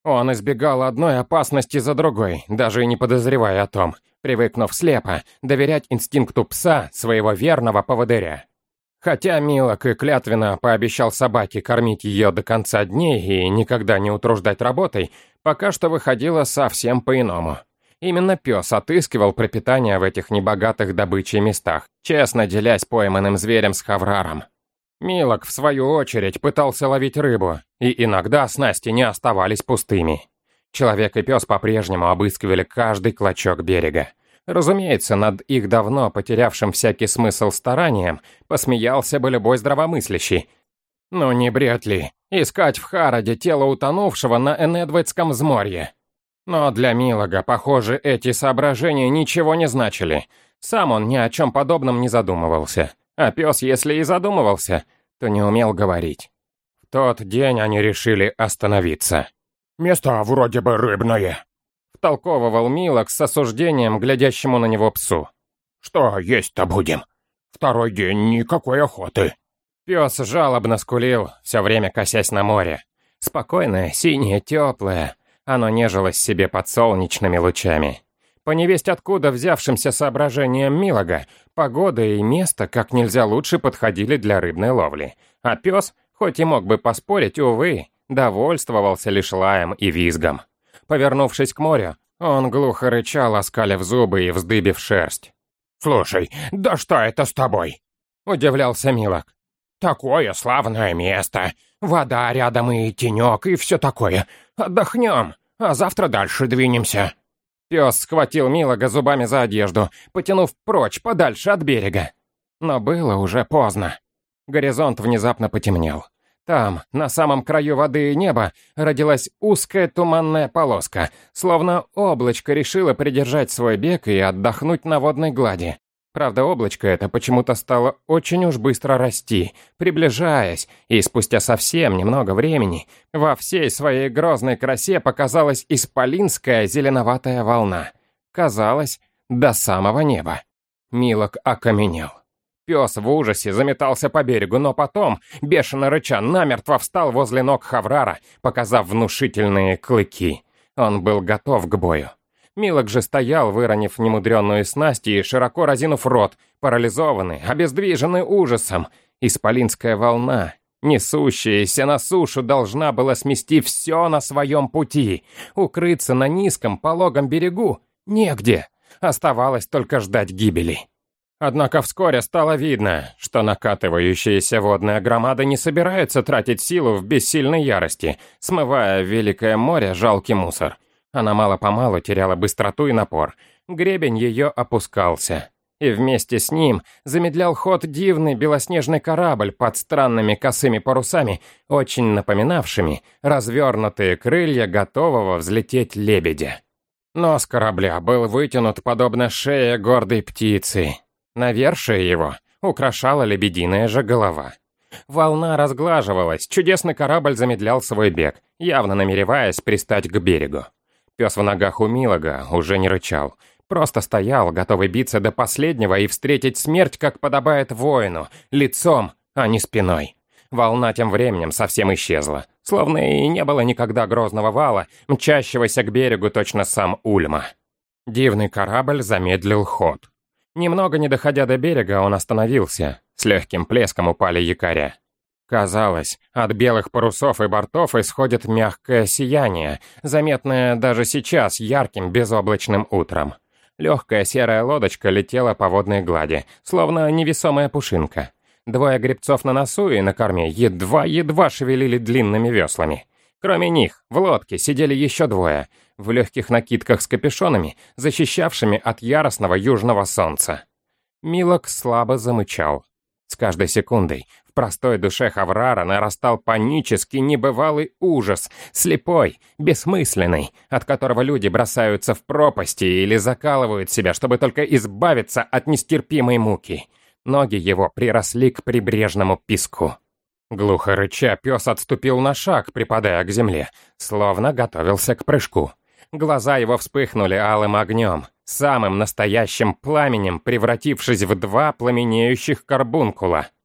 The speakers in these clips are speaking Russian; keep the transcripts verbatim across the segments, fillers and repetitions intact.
Он избегал одной опасности за другой, даже и не подозревая о том, привыкнув слепо доверять инстинкту пса, своего верного поводыря. Хотя Милок и клятвенно пообещал собаке кормить ее до конца дней и никогда не утруждать работой, пока что выходило совсем по-иному. Именно пес отыскивал пропитание в этих небогатых добычей местах, честно делясь пойманным зверем с Хавраром. Милок, в свою очередь, пытался ловить рыбу, и иногда снасти не оставались пустыми. Человек и пес по-прежнему обыскивали каждый клочок берега. Разумеется, над их давно потерявшим всякий смысл старанием посмеялся бы любой здравомыслящий. Ну не бред ли, искать в Хароде тело утонувшего на Энедвейдском взморье? Но для Милога, похоже, эти соображения ничего не значили. Сам он ни о чем подобном не задумывался. А пес, если и задумывался, то не умел говорить. В тот день они решили остановиться. «Место вроде бы рыбное», — втолковывал Милок с осуждением, глядящему на него псу. «Что есть-то будем? Второй день никакой охоты». Пес жалобно скулил, все время косясь на море. Спокойное, синее, теплое. Оно нежилось себе под солнечными лучами. По невесть откуда взявшимся соображениям Милога, погода и место как нельзя лучше подходили для рыбной ловли. А пес, хоть и мог бы поспорить, увы, довольствовался лишь лаем и визгом. Повернувшись к морю, он глухо рычал, оскалив зубы и вздыбив шерсть. «Слушай, да что это с тобой?» — удивлялся Милок. «Такое славное место. Вода рядом и тенек, и все такое. Отдохнем, а завтра дальше двинемся». Пес схватил Милога зубами за одежду, потянув прочь, подальше от берега. Но было уже поздно. Горизонт внезапно потемнел. Там, на самом краю воды и неба, родилась узкая туманная полоска, словно облачко решило придержать свой бег и отдохнуть на водной глади. Правда, облачко это почему-то стало очень уж быстро расти, приближаясь, и спустя совсем немного времени во всей своей грозной красе показалась исполинская зеленоватая волна. Казалось, до самого неба. Милок окаменел. Пес в ужасе заметался по берегу, но потом, бешено рыча, намертво встал возле ног Хаврара, показав внушительные клыки. Он был готов к бою. Милок же стоял, выронив немудренную снасть и широко разинув рот, парализованный, обездвиженный ужасом. Исполинская волна, несущаяся на сушу, должна была смести все на своем пути. Укрыться на низком пологом берегу негде. Оставалось только ждать гибели. Однако вскоре стало видно, что накатывающиеся водные громады не собираются тратить силу в бессильной ярости, смывая в великое море жалкий мусор. Она мало-помалу теряла быстроту и напор. Гребень ее опускался. И вместе с ним замедлял ход дивный белоснежный корабль под странными косыми парусами, очень напоминавшими развернутые крылья готового взлететь лебедя. Нос корабля был вытянут подобно шее гордой птицы. Навершие его украшала лебединая же голова. Волна разглаживалась, чудесный корабль замедлял свой бег, явно намереваясь пристать к берегу. Пес в ногах у Милога уже не рычал, просто стоял, готовый биться до последнего и встретить смерть, как подобает воину, лицом, а не спиной. Волна тем временем совсем исчезла, словно и не было никогда грозного вала, мчащегося к берегу точно сам Ульма. Дивный корабль замедлил ход. Немного не доходя до берега, он остановился, с легким плеском упали якоря. Казалось, от белых парусов и бортов исходит мягкое сияние, заметное даже сейчас ярким безоблачным утром. Легкая серая лодочка летела по водной глади, словно невесомая пушинка. Двое гребцов на носу и на корме едва-едва шевелили длинными веслами. Кроме них, в лодке сидели еще двое, в легких накидках с капюшонами, защищавшими от яростного южного солнца. Милок слабо замычал. С каждой секундой в простой душе Хаврара нарастал панический небывалый ужас, слепой, бессмысленный, от которого люди бросаются в пропасти или закалывают себя, чтобы только избавиться от нестерпимой муки. Ноги его приросли к прибрежному песку. Глухо рыча, пес отступил на шаг, припадая к земле, словно готовился к прыжку. Глаза его вспыхнули алым огнем, самым настоящим пламенем превратившись в два пламенеющих карбункула.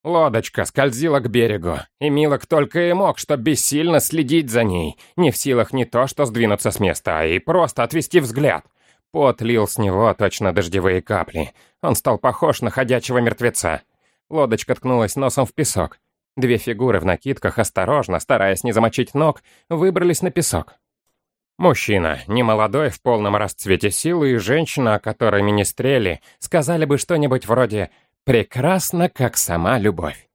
Лодочка скользила к берегу, и Милок только и мог, что бессильно следить за ней, не в силах не то что сдвинуться с места, а и просто отвести взгляд. Пот лил с него точно дождевые капли. Он стал похож на ходячего мертвеца. Лодочка ткнулась носом в песок. Две фигуры в накидках, осторожно, стараясь не замочить ног, выбрались на песок. Мужчина, немолодой, в полном расцвете силы, и женщина, о которой министрели, сказали бы что-нибудь вроде «прекрасно, как сама любовь».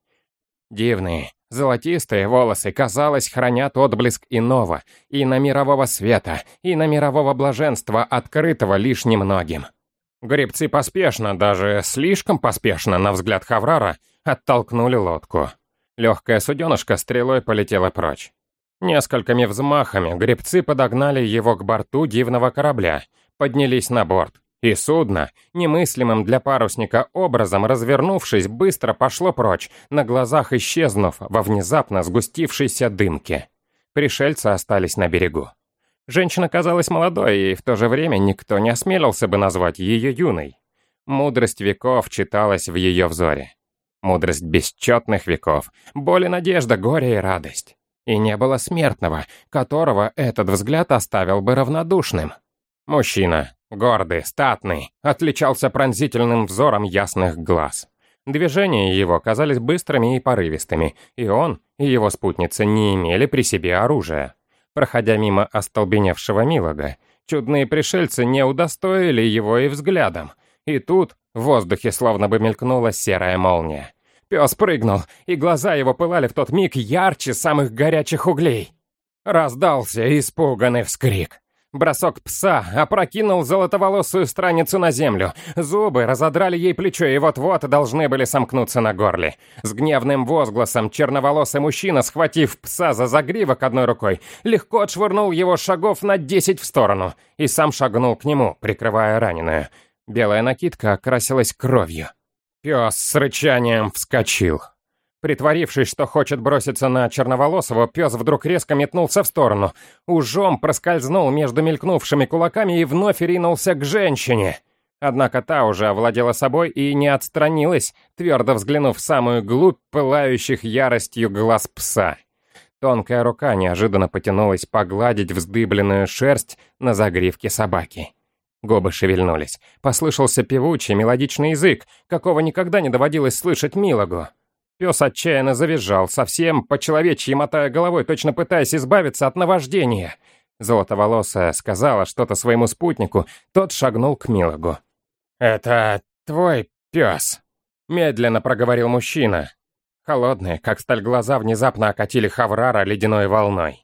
Дивные, золотистые волосы, казалось, хранят отблеск иного, и на мирового света, и на мирового блаженства, открытого лишь немногим. Гребцы поспешно, даже слишком поспешно, на взгляд Хаврара, оттолкнули лодку. Легкая суденышка стрелой полетела прочь. Несколькими взмахами гребцы подогнали его к борту дивного корабля, поднялись на борт, и судно, немыслимым для парусника образом развернувшись, быстро пошло прочь, на глазах исчезнув во внезапно сгустившейся дымке. Пришельцы остались на берегу. Женщина казалась молодой, и в то же время никто не осмелился бы назвать ее юной. Мудрость веков читалась в ее взоре. Мудрость бесчетных веков, боль и надежда, горе и радость. И не было смертного, которого этот взгляд оставил бы равнодушным. Мужчина, гордый, статный, отличался пронзительным взором ясных глаз. Движения его казались быстрыми и порывистыми, и он, и его спутница не имели при себе оружия. Проходя мимо остолбеневшего Милога, чудные пришельцы не удостоили его и взглядом. И тут в воздухе словно бы мелькнула серая молния. Пес прыгнул, и глаза его пылали в тот миг ярче самых горячих углей. Раздался испуганный вскрик. Бросок пса опрокинул золотоволосую страницу на землю. Зубы разодрали ей плечо и вот-вот должны были сомкнуться на горле. С гневным возгласом черноволосый мужчина, схватив пса за загривок одной рукой, легко отшвырнул его шагов на десять в сторону и сам шагнул к нему, прикрывая раненую. Белая накидка окрасилась кровью. Пес с рычанием вскочил. Притворившись, что хочет броситься на черноволосого, пес вдруг резко метнулся в сторону. Ужом проскользнул между мелькнувшими кулаками и вновь ринулся к женщине. Однако та уже овладела собой и не отстранилась, твердо взглянув в самую глубь пылающих яростью глаз пса. Тонкая рука неожиданно потянулась погладить вздыбленную шерсть на загривке собаки. Губы шевельнулись. Послышался певучий мелодичный язык, какого никогда не доводилось слышать Милогу. Пес отчаянно завизжал, совсем по-человечьи мотая головой, точно пытаясь избавиться от наваждения. Золотоволосая сказала что-то своему спутнику, тот шагнул к Милогу. «Это твой пес», — медленно проговорил мужчина. Холодные, как сталь глаза, внезапно окатили Хаврара ледяной волной.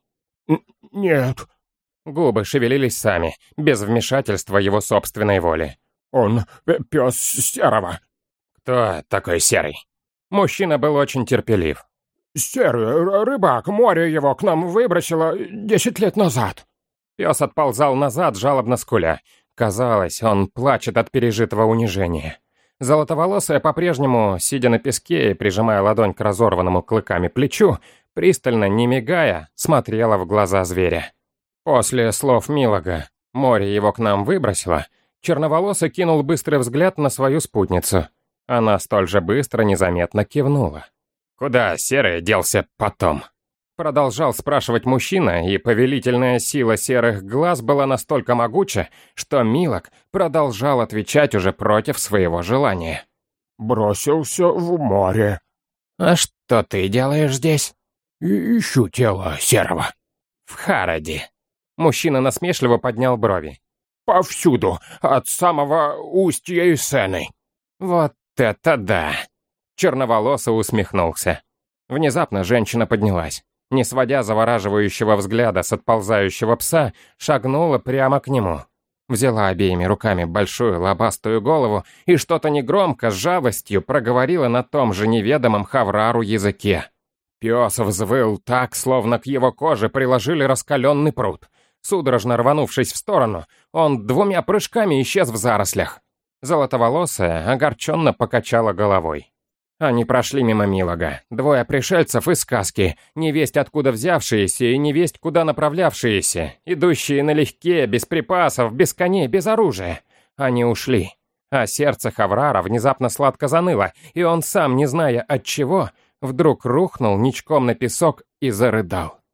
«Нет». Губы шевелились сами, без вмешательства его собственной воли. «Он пес Серого». «Кто такой Серый?» Мужчина был очень терпелив. «Серый рыбак, море его к нам выбросило десять лет назад». Пес отползал назад, жалобно скуля. Казалось, он плачет от пережитого унижения. Золотоволосая по-прежнему, сидя на песке и прижимая ладонь к разорванному клыками плечу, пристально, не мигая, смотрела в глаза зверя. После слов Милога «море его к нам выбросило», черноволосый кинул быстрый взгляд на свою спутницу. Она столь же быстро, незаметно кивнула. «Куда Серый делся потом?» Продолжал спрашивать мужчина, и повелительная сила серых глаз была настолько могуча, что Милог продолжал отвечать уже против своего желания. «Бросился в море». «А что ты делаешь здесь?» И «Ищу тело Серого». «В Хараде». Мужчина насмешливо поднял брови. «Повсюду, от самого устья Исены». «Вот это да!» Черноволосый усмехнулся. Внезапно женщина поднялась. Не сводя завораживающего взгляда с отползающего пса, шагнула прямо к нему. Взяла обеими руками большую лобастую голову и что-то негромко, с жалостью проговорила на том же неведомом Хаврару языке. Пес взвыл так, словно к его коже приложили раскаленный пруд. Судорожно рванувшись в сторону, он двумя прыжками исчез в зарослях. Золотоволосая огорченно покачала головой. Они прошли мимо Милога. Двое пришельцев из сказки, невесть откуда взявшиеся и невесть куда направлявшиеся, идущие налегке, без припасов, без коней, без оружия. Они ушли. А сердце Хаврара внезапно сладко заныло, и он сам, не зная от чего, вдруг рухнул ничком на песок и зарыдал.